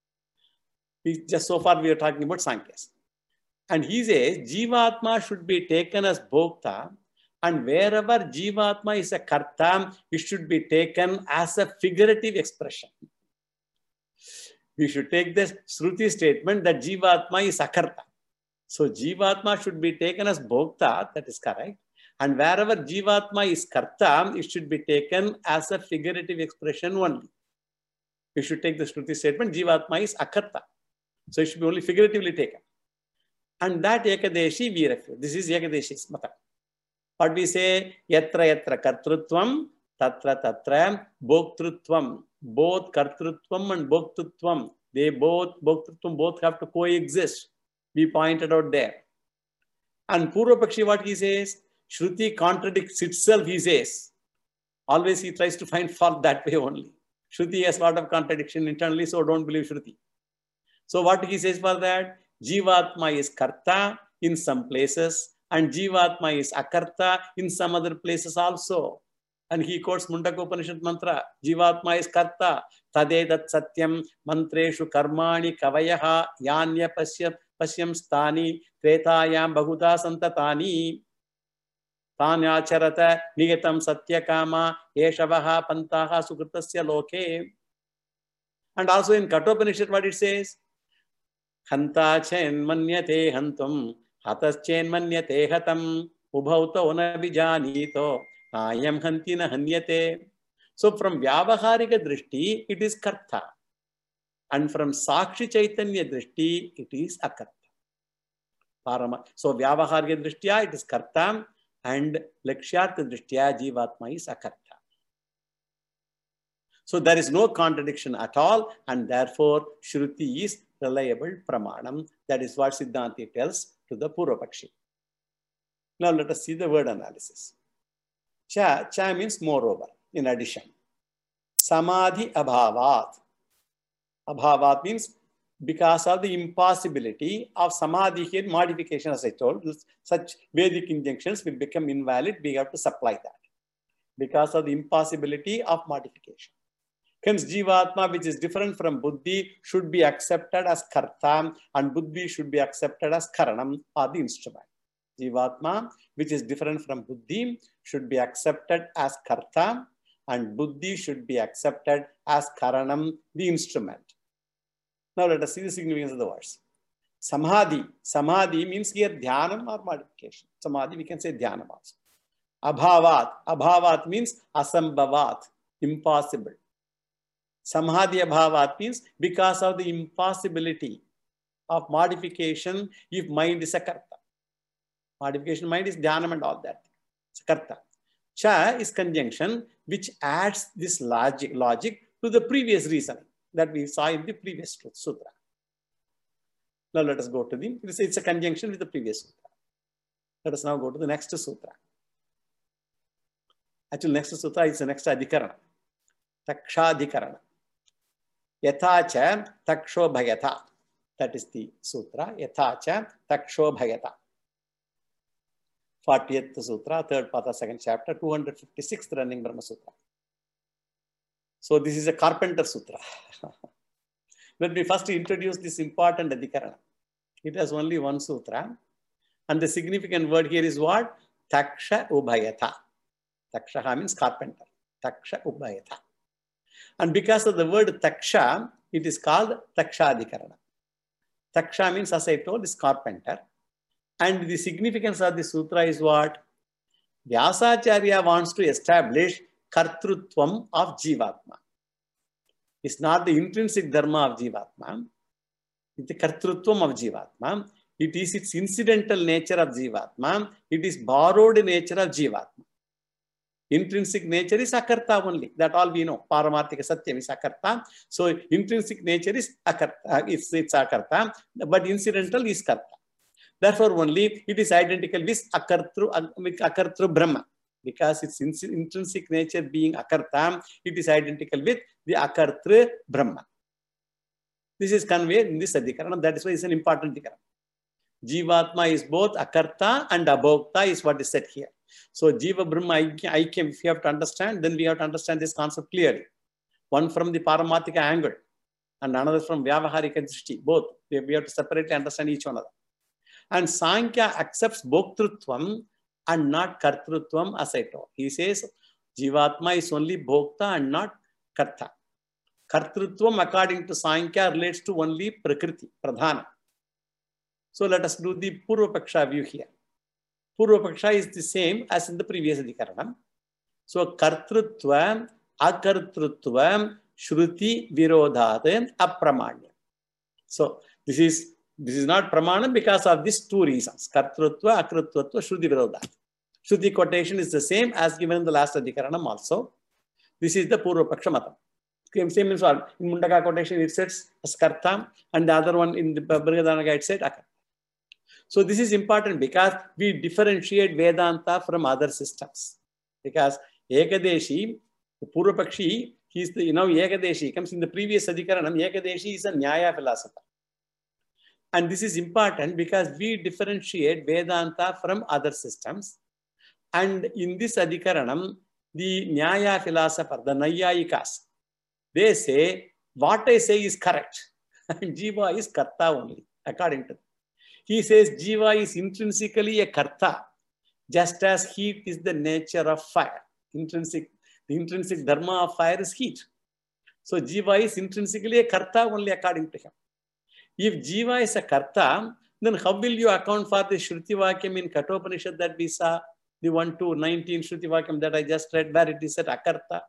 We, just so far we are talking about Sankhya's. And he says, Jivatma should be taken as bhokta, and wherever Jivatma is a karta, it should be taken as a figurative expression. We should take this Shruti statement that Jivatma is akarta. So Jivatma should be taken as bhokta, that is correct. And wherever Jivatma is karta, it should be taken as a figurative expression only. We should take the Shruti statement, Jivatma is akarta. So it should be only figuratively taken. And that Ekadeshi we refute. This is Ekadeshi's mata. What we say, yatra yatra kartrutvam, tatra tatra bhoktrutvam. Both kartrutvam and bhoktrutvam, they both, bhoktrutvam, both have to coexist. We pointed out there. And Purvapakshi, what he says? Shruti contradicts itself, he says. Always he tries to find fault that way only. Shruti has a lot of contradiction internally, so don't believe Shruti. So what he says for that? Jivatma is karta in some places, and Jivatma is akarta in some other places also. And he quotes Mundaka Upanishad mantra, Jivatma is karta, tadedat satyam mantreshu karmani kavayaha yanya pasyam pasyam stani tretayam bahuda santatani tanyacharata nigatam satyakama yeshavaha pantaha sukritasya loke. And also in Kathopanishad what it says? Hanta chen manyate hantum hatas chen manyate hatam ubhauta ona vijanito ayam hantina hanyate. So from Vyavaharika Drishti, it is karta. And from Sakshi Chaitanya Drishti, it is akarta. Parama. So Vyavaharika Drishtya, it is karta, and Lakshyartha Drishtya, Jivatma is akarta. So there is no contradiction at all, and therefore Shruti is reliable pramanam. That is what Siddhanti tells to the Purvapakshi. Now let us see the word analysis. Cha, cha means moreover, in addition. Samadhi abhavat. Abhavat means because of the impossibility of samadhi here, modification, as I told, such Vedic injunctions will become invalid. We have to supply that. Because of the impossibility of modification. Hence, Jivatma, which is different from Buddhi, should be accepted as karta, and Buddhi should be accepted as karanam, or the instrument. Jivatma, which is different from Buddhi, should be accepted as karta, and Buddhi should be accepted as karanam, the instrument. Now let us see the significance of the words. Samadhi. Samadhi means here dhyanam or modification. Samadhi, we can say dhyanam also. Abhavat. Abhavat means asambhavat, impossible. Samadhi abhavat means because of the impossibility of modification if mind is a karta. Modification mind is dhyanam and all that. It's a karta. Cha is conjunction which adds this logic, logic to the previous reasoning that we saw in the previous sutra. Now let us go to the, it's a conjunction with the previous sutra. Let us now go to the next sutra. Actually, next sutra is the next adhikarana. Takshadhikarana. Yathacha takshobhayata. That is the sutra. Yathacha takshobhayata. fortieth sutra, third pada, second chapter, two hundred fifty-sixth running Brahma Sutra. So this is a Carpenter Sutra. Let me first introduce this important Adhikarana. It has only one sutra. And the significant word here is what? Taksha Ubhayata. Taksha means carpenter. Taksha Ubhayata. And because of the word Taksha, it is called Taksha Adhikarana. Taksha means, as I told, is carpenter. And the significance of the sutra is what? Vyasacharya wants to establish Kartrutvam of Jivatma. It's not the intrinsic dharma of Jivatma. It's the Kartrutvam of Jivatma. It is its incidental nature of Jivatma. It is borrowed nature of Jivatma. Intrinsic nature is Akarta only. That all we know. Paramarthika Satyam is Akarta. So intrinsic nature is Akarta. It's, it's Akarta. But incidental is Karta. Therefore, only it is identical with Akartru, Akartru Brahma. Because its intrinsic nature being Akarta, it is identical with the Akartru Brahma. This is conveyed in this Adhikarana. That is why it's an important Adhikarana. Jivatma is both Akarta and Abhokta is what is said here. So, Jiva Brahma Aikyam, if you have to understand, then we have to understand this concept clearly. One from the Paramarthika angle and another from Vyavaharika Drishti. Both. We have to separately understand each one of them. And Sankhya accepts Bhoktrutvam and not Kartrutvam as I told. He says Jivatma is only Bhokta and not Karta. Kartrutvam according to Sankhya relates to only Prakriti, Pradhana. So let us do the Purvapaksha view here. Purvapaksha is the same as in the previous Adhikaranam. So Kartrutvam, Akartrutvam, Shruti Virodhat, Apramanya. So this is This is not pramana because of these two reasons. Kartrutva, Akrutvatva, Shruti Virodha. Shruti quotation is the same as given in the last Adhikaranam also. This is the Purvapaksha Matam. Same as well. In Mundaka quotation it says as Karta and the other one in the Brihadaranyaka it said Akarta. So this is important because we differentiate Vedanta from other systems. Because Ekadeshi, the Purvapakshi, he is the, you know, Ekadeshi comes in the previous Adhikaranam. Ekadeshi is a Nyaya philosopher. And this is important because we differentiate Vedanta from other systems. And in this Adhikaranam, the Nyaya philosopher, the Nayayikas, they say, what I say is correct. And Jiva is Karta only, according to them. He says Jiva is intrinsically a Karta, just as heat is the nature of fire. Intrinsic, the intrinsic dharma of fire is heat. So Jiva is intrinsically a Karta only according to him. If Jiva is a Karta, then how will you account for the Shruti Vakyam in Kathopanishad that we saw, the one to nineteen Shruti Vakyam that I just read, where it is said Akarta?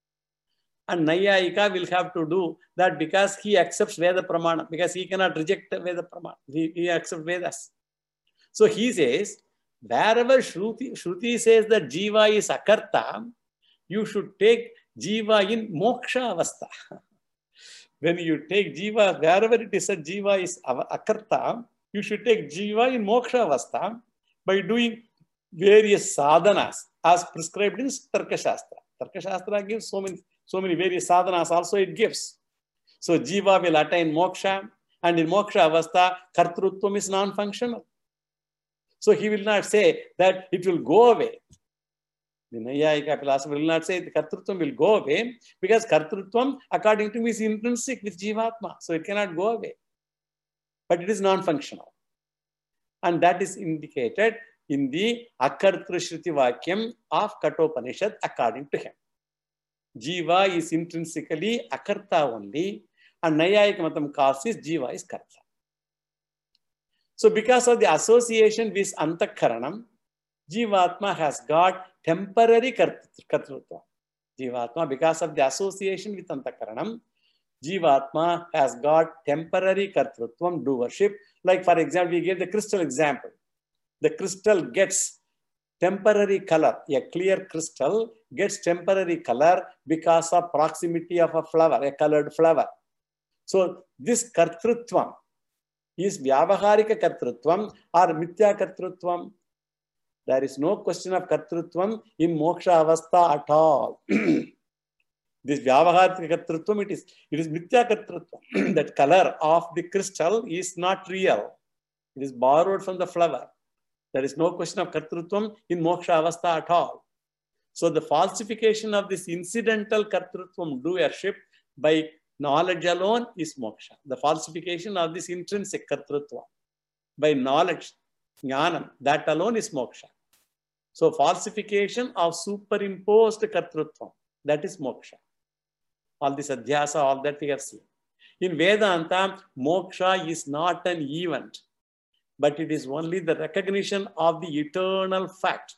And Nayayika will have to do that because he accepts Veda Pramana, because he cannot reject Veda Pramana. He, he accepts Vedas. So he says, wherever Shruti, Shruti says that Jiva is Akarta, you should take Jiva in Moksha Avastha. When you take Jiva, wherever it is said Jiva is Akarta, you should take Jiva in Moksha Avastha by doing various sadhanas as prescribed in Tarka Shastra. Tarka Shastra gives so many, so many various sadhanas also it gives. So Jiva will attain Moksha, and in Moksha Avastha, Kartrutvam is non-functional. So he will not say that it will go away. The Nayayika philosopher will not say the Kartrutvam will go away because Kartrutvam, according to me, is intrinsic with Jivatma. So it cannot go away. But it is non-functional. And that is indicated in the Akartra Shruti Vakyam of Kathopanishad according to him. Jiva is intrinsically Akarta only, and Nayayika Matam calls this Jiva is Karta. So because of the association with Antakaranam, Jivatma has got temporary Kartrutva. Jivatma, because of the association with Antakaranam, Jivatma has got temporary Kartrutvam, doership. Like for example, we gave the crystal example. The crystal gets temporary color. A clear crystal gets temporary color because of proximity of a flower, a colored flower. So this Kartrutvam is Vyavaharika Kartrutvam or Mithya Kartrutvam. There is no question of Kartrutvam in Moksha Avastha at all. This Vyavaharika Kartrutvam, it is, it is Mithya Kartrutvam. That color of the crystal is not real. It is borrowed from the flower. There is no question of Kartrutvam in Moksha Avastha at all. So the falsification of this incidental Kartrutvam, doership, by knowledge alone is Moksha. The falsification of this intrinsic Kartrutvam by knowledge, Jnanam, that alone is Moksha. So falsification of superimposed Kartrutvam, that is Moksha. All this Adhyasa, all that we have seen. In Vedanta, Moksha is not an event, but it is only the recognition of the eternal fact.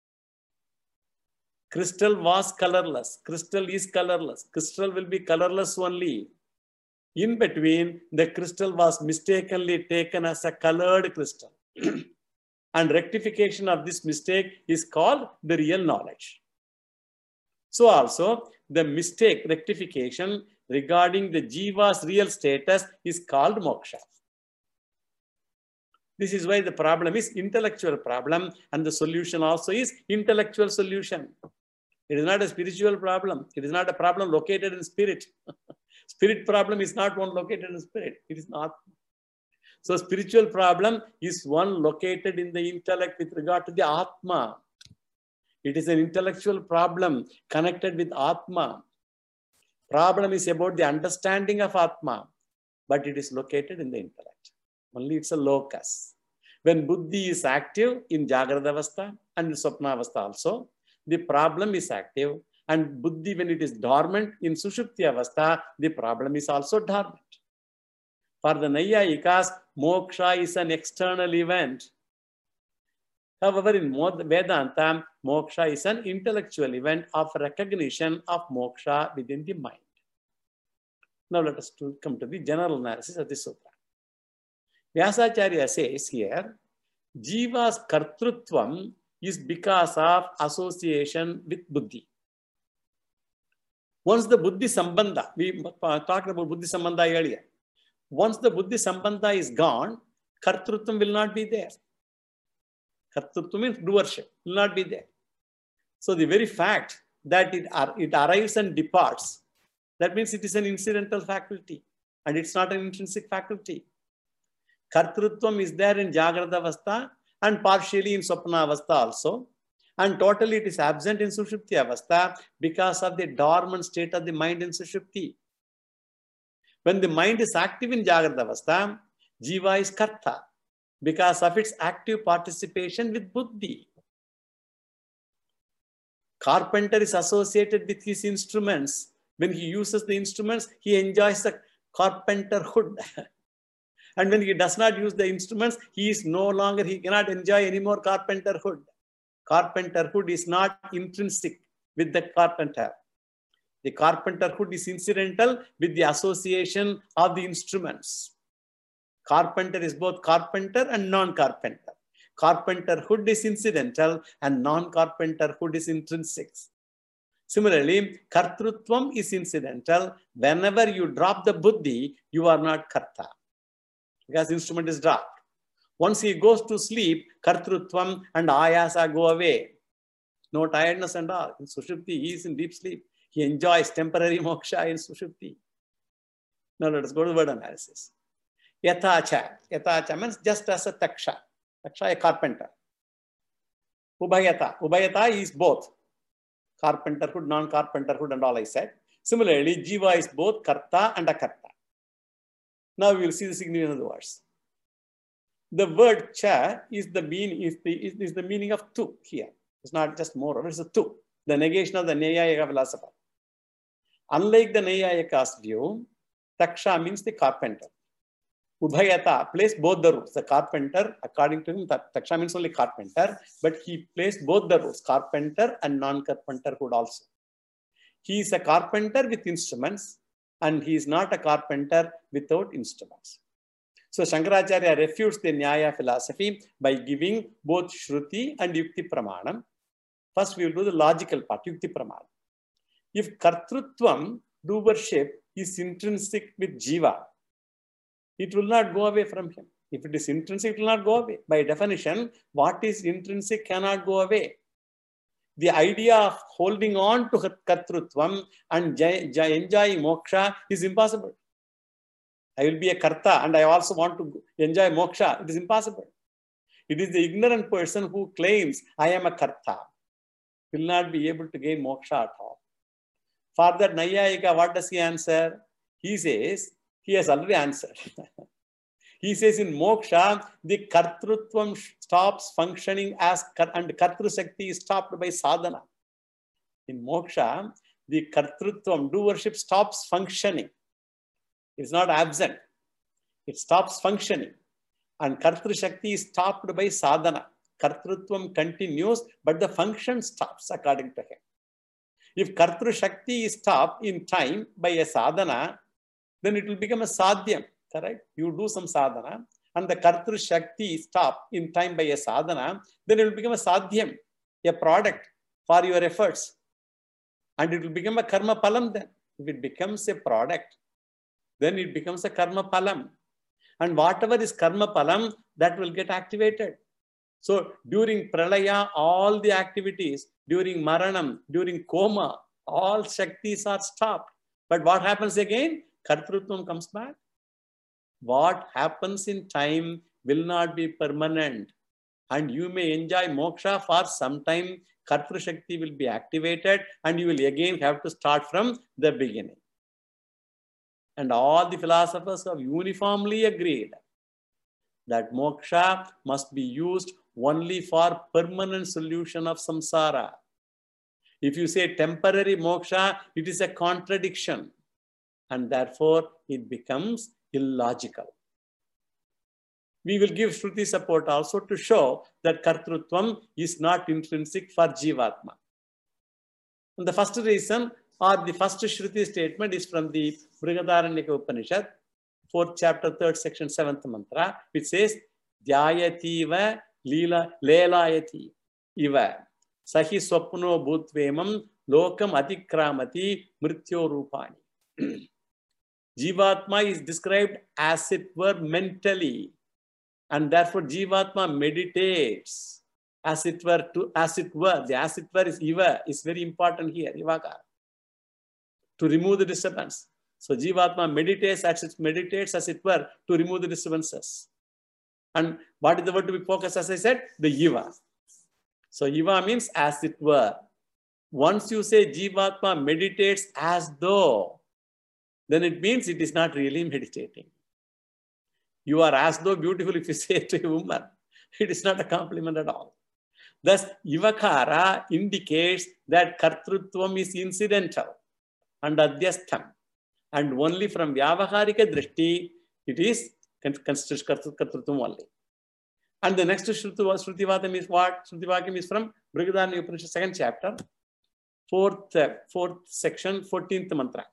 Crystal was colorless. Crystal is colorless. Crystal will be colorless only. In between, the crystal was mistakenly taken as a colored crystal. And rectification of this mistake is called the real knowledge. So also, the mistake rectification regarding the Jiva's real status is called Moksha. This is why the problem is intellectual problem, and the solution also is intellectual solution. It is not a spiritual problem. It is not a problem located in spirit. Spirit problem is not one located in spirit. It is not. So spiritual problem is one located in the intellect with regard to the Atma. It is an intellectual problem connected with Atma. Problem is about the understanding of Atma, but it is located in the intellect. Only it's a locus. When Buddhi is active in Jagrada Avastha and in Swapna Avastha also, the problem is active, and Buddhi, when it is dormant in Sushupti Avastha, the problem is also dormant. For the Naiyayikas, Moksha is an external event. However, in Vedanta, Moksha is an intellectual event of recognition of Moksha within the mind. Now let us come to the general analysis of this sutra. Vyasacharya says here, Jiva's Kartrutvam is because of association with Buddhi. Once the Buddhi Sambandha, we talked about Buddhi Sambandha earlier. Once the Buddhi Sambandha is gone, Kartrutvam will not be there. Kartrutvam means doership, will not be there. So the very fact that it, it arrives and departs, that means it is an incidental faculty and it's not an intrinsic faculty. Kartrutvam is there in Jagrada Avastha and partially in Swapna Avastha also. And totally it is absent in Sushupti Avastha because of the dormant state of the mind in Sushupti. When the mind is active in Jagrada Avastha, Jiva is Karta because of its active participation with Buddhi. Carpenter is associated with his instruments. When he uses the instruments, he enjoys the carpenterhood. And when he does not use the instruments, he is no longer, he cannot enjoy any more carpenterhood. Carpenterhood is not intrinsic with the carpenter. The carpenterhood is incidental with the association of the instruments. Carpenter is both carpenter and non-carpenter. Carpenterhood is incidental and non-carpenterhood is intrinsic. Similarly, Kartrutvam is incidental. Whenever you drop the Buddhi, you are not Karta, because the instrument is dropped. Once he goes to sleep, Kartrutvam and Ayasa go away. No tiredness and all. In Sushupti, he is in deep sleep. He enjoys temporary moksha in Sushupti. Now let us go to word analysis. Yathacha. Yathacha means just as a taksha. Taksha, a carpenter. Ubhayata. Ubhayata is both. Carpenterhood, non-carpenterhood and all I said. Similarly, Jiva is both Karta and Akarta. Now we will see the significance of the words. The word cha is the meaning, is the, is, is the meaning of tu here. It's not just more, it's a tu. The negation of the Nayayika philosopher. Unlike the Nayayika's view, taksha means the carpenter. Ubhayata placed both the roots. The carpenter, according to him, taksha means only carpenter, but he placed both the roots, carpenter and non-carpenterhood also. He is a carpenter with instruments, and he is not a carpenter without instruments. So Shankaracharya refutes the Nyaya philosophy by giving both Shruti and Yukti Pramanam. First, we will do the logical part, Yukti Pramanam. If Kartrutvam, doership, is intrinsic with Jiva, it will not go away from him. If it is intrinsic, it will not go away. By definition, what is intrinsic cannot go away. the idea of holding on to kartrutvam and enjoying moksha is impossible. I will be a karta and I also want to enjoy moksha. It is impossible. It is the ignorant person who claims I am a karta will not be able to gain moksha at all. For that Nayayika, what does he answer? He says, he has already answered. He says in moksha, the kartrutvam stops functioning as, and kartru shakti is stopped by sadhana. In moksha, the kartrutvam, doership, stops functioning. It's not absent. It stops functioning. And kartru shakti is stopped by sadhana. Kartrutvam continues, but the function stops according to him. If kartru shakti is stopped in time by a sadhana, then it will become a sadhyam. Correct? You do some sadhana and the kartru shakti is stopped in time by a sadhana, then it will become a sadhyam, a product for your efforts. And it will become a karma palam then. If it becomes a product, then it becomes a karma palam. And whatever is karma palam, that will get activated. So during pralaya, all the activities, during maranam, during koma, all shaktis are stopped. But what happens again? Kartrutvam comes back. What happens in time will not be permanent. And you may enjoy moksha for some time. Kartru shakti will be activated and you will again have to start from the beginning. And all the philosophers have uniformly agreed that moksha must be used only for permanent solution of samsara. If you say temporary moksha, it is a contradiction. And therefore, it becomes illogical. We will give Shruti support also to show that Kartrutvam is not intrinsic for Jivatma. And the first reason, or the first Shruti statement, is from the Brihadaranyaka Upanishad, fourth chapter, third section, seventh mantra, which says, Dhyayativa Leela Lelayati Iva Sahi Swapno Bhutvemam Lokam Adikramati Mrityo Rupani. Jivatma is described as it were mentally, and therefore Jivatma meditates as it were to as it were. The as it were is Iva is very important here, Ivaka, to remove the disturbance. So Jivatma meditates as it meditates as it were to remove the disturbances. And what is the word to be focused, as I said? The Iva. So Iva means as it were. Once you say Jivatma meditates as though, then it means it is not really meditating. You are as though beautiful if you say it to a woman. It is not a compliment at all. Thus, Ivakara indicates that Kartrutvam is incidental and Adhyastham. And only from Vyavaharika Drishti, it is considered Kartrutvam only. And the next Shrutivadam is what? Shrutivakam is from Brihadaranyaka Upanishad, second chapter, fourth, uh, fourth section, fourteenth mantra.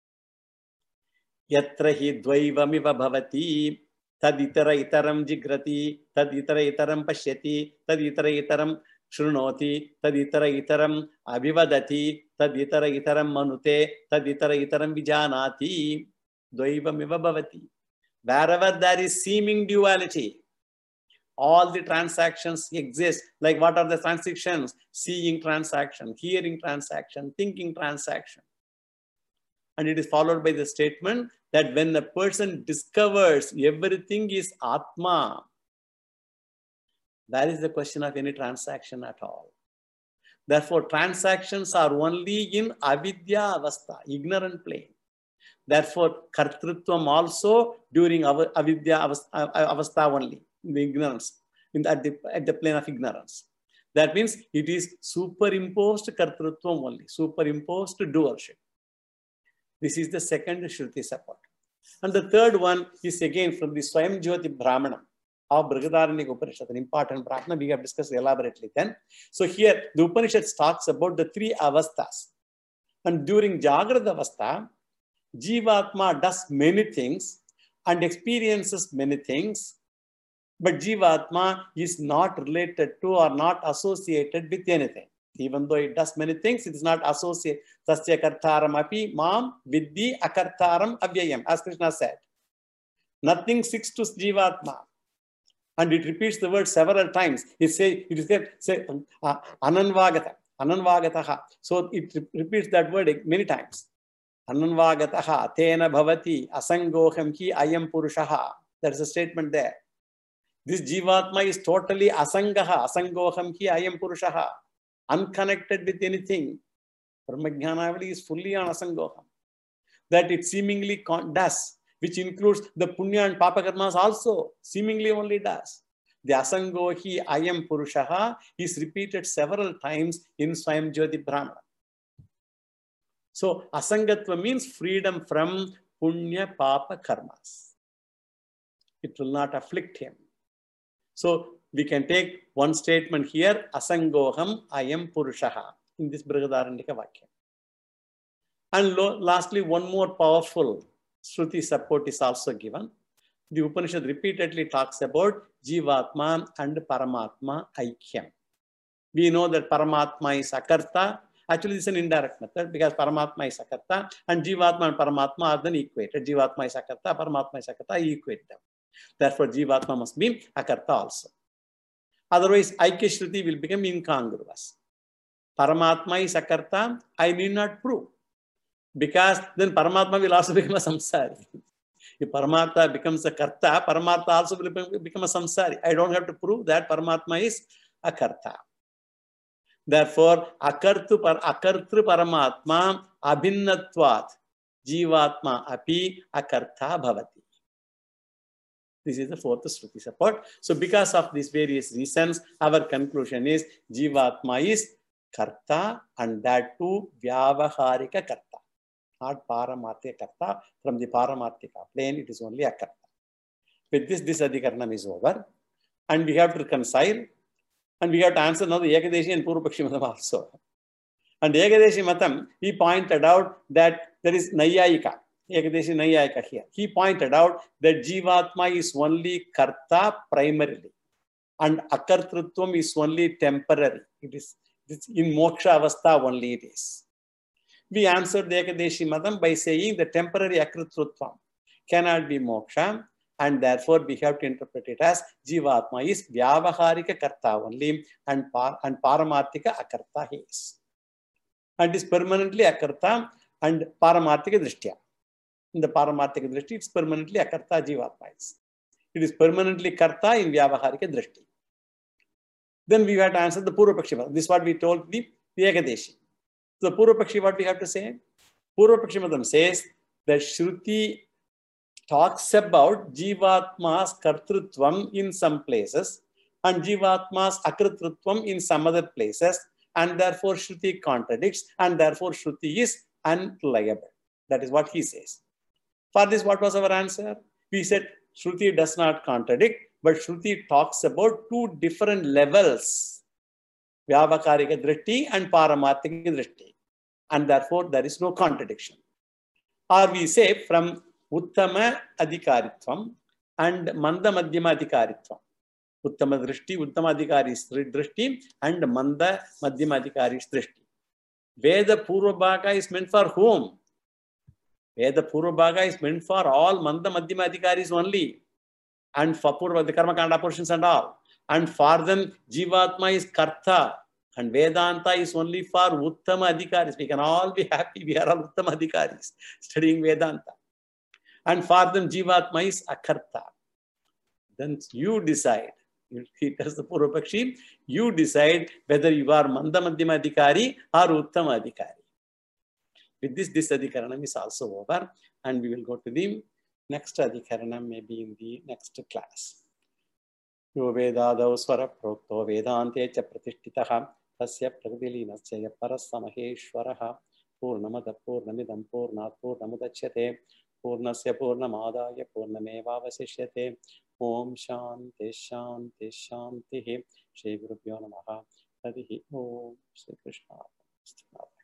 Yatra hi dvaivamiva bhavati tad itara itaram jigrati tad itara itaram pashyati tad itara itaram shrunoti tad itara itaram abhivadati tad itara itaram manute tad itara itaram vijanati dvaivamiva bhavati. Wherever there is seeming duality, all the transactions exist. Like what are the transactions? Seeing transaction, hearing transaction, thinking transaction. And it is followed by the statement that when a person discovers everything is Atma, that is the question of any transaction at all. Therefore, transactions are only in avidya avastha, ignorant plane. Therefore, kartrutvam also during avidya avastha only, in the ignorance, in the, at, the, at the plane of ignorance. That means it is superimposed kartrutvam only, superimposed doership. This is the second Shruti support. And the third one is again from the Swayam Jyoti Brahmanam of Brihadaranyaka Upanishad, an important Brahmana we have discussed elaborately then. So here the Upanishad talks about the three avasthas. And during Jagrata Avastha, Jivatma does many things and experiences many things, but Jivatma is not related to or not associated with anything. Even though it does many things, it is not associated. Tasya kartaram api mam vidhi akartaram avyayam, as Krishna said. Nothing sticks to Jivatma. And it repeats the word several times. It says, it is say, uh, ananvagata. Ananvagataha. So it re repeats that word many times. Ananvagataha, tena bhavati, asangoham ki ayam purushaha. There is a statement there. This Jivatma is totally asangaha, asangoham ki ayam purushaha. Unconnected with anything. Brahmajnanavali is fully on asangoham. That it seemingly does, which includes the punya and papa karmas also, seemingly only does. The asangohi ayam purushaha is repeated several times in Swayam Jyoti Brahmana. So asangatva means freedom from punya papa karmas. It will not afflict him. So we can take one statement here, asangoham ayam purushaha, in this Brihadaranyaka Vakya. And lastly, one more powerful Shruti support is also given. The Upanishad repeatedly talks about Jivatma and Paramatma Aikyam. We know that Paramatma is Akarta. Actually, this is an indirect method because Paramatma is Akarta and Jivatma and Paramatma are then equated. Jivatma is Akarta, Paramatma is Akarta, I equate them. Therefore, Jivatma must be Akarta also. Otherwise, Aikya Shruti will become incongruous. Paramatma is Akarta, I need not prove. Because then Paramatma will also become a samsari. If Paramatma becomes a karta, Paramatma also will become a samsari. I don't have to prove that Paramatma is a karta. Therefore, akartu par akartru Paramatma abhinnatvat jivatma api akarta bhavati. This is the fourth Shruti support. So because of these various reasons, our conclusion is Jivatma is karta and that too vyavaharika karta. Not Paramarthika Karta. From the Paramarthika plane, it is only a Karta. With this, this Adhikaranam is over. And we have to reconcile. And we have to answer now the Ekadeshi and Purvapakshi Matam also. And Ekadeshi Matam, he pointed out that there is Nayayika. Ekadeshi Nayayika here. He pointed out that Jivatma is only Karta primarily. And Akartrutvam is only temporary. It is, it is in Moksha Avastha only it is. We answered the Ekadeshi Matam by saying the temporary Akritrutvam cannot be moksha, and therefore we have to interpret it as Jivatma is Vyavaharika Karta only, and, par, and Paramarthika Akarta he is. And is permanently Akarta and Paramarthika Drishtya. In the Paramarthika Drishti, it's permanently Akarta Jivatma is. It is permanently Karta in Vyavaharika Drishti. Then we have to answer the Purvapakshi Matam. This is what we told the, the Ekadeshi. So the Purvapakshi, what we have to say? Purvapakshi Matam says that Shruti talks about Jivatma's Kartrutvam in some places and Jivatma's Akritrutvam in some other places, and therefore Shruti contradicts and therefore Shruti is unreliable. That is what he says. For this, what was our answer? We said Shruti does not contradict, but Shruti talks about two different levels. Vyavakarika Drishti and Paramarthika Drishti. And therefore, there is no contradiction. Or we say from Uttama Adhikaritvam and Manda Madhyama Adhikaritvam. Uttama Drishti, Uttama Adhikari Drishti and Manda Madhyama Adhikari Drishti. Veda Purvabhaga is meant for whom? Veda Purvabhaga is meant for all Manda Madhyama Adhikaris only. And for Purva, the Karma Kanda portions and all. And for them, Jivatma is Karta. And Vedanta is only for Uttama Adhikaris. We can all be happy. We are all Uttama Adhikaris studying Vedanta. And for them, Jivatma is Akarta. Then you decide. He tells the Purvapakshi, you decide whether you are Manda Madhyama Adhikari or Uttama Adhikari. With this, this Adhikaranam is also over. And we will go to the next Adhikaranam maybe in the next class. Yo Vedadav Swara Prokto Vedante Cha Pratishtitaha Tasya Pragdilinasya Parasamaheshwaraha Purnamada Purnamidam Purnat Purnamudachyate Purnasya Purnamadaya Purnameva Vasishyate Om Shanti Shanti Shanti Shri Gurubhyo Namaha Harihi Om Shri Krishna.